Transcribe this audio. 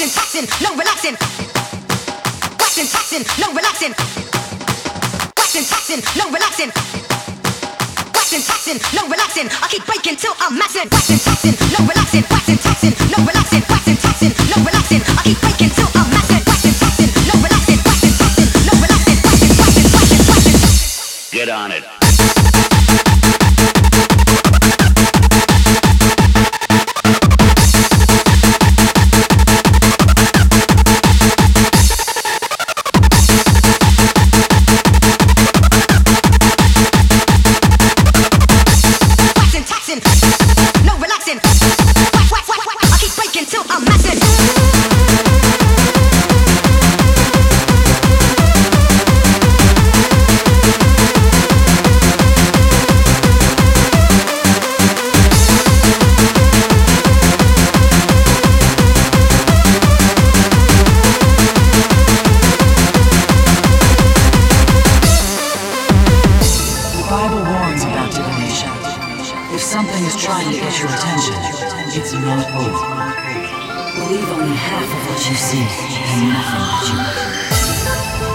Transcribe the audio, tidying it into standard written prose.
Waxing, toxin, no relaxing. Waxing, toxin, no relaxing. Waxing, toxin, no relaxing. Waxing, toxin, no relaxing. I keep breaking till I'm maxing. Waxing, toxin, no relaxing. Waxing, toxin, no relaxing. Waxing, toxin, no relaxing. I keep breaking till I'm maxing. Waxing, toxin, no relaxing. Waxing, toxin, no relaxing. Waxing, waxing, waxing, waxing. Get on it. No relaxing. I keep breaking till I'm maxing. The Bible warns about divination. If something is trying to get your attention, it's not hope. Believe only half of what you see and nothing that you hear.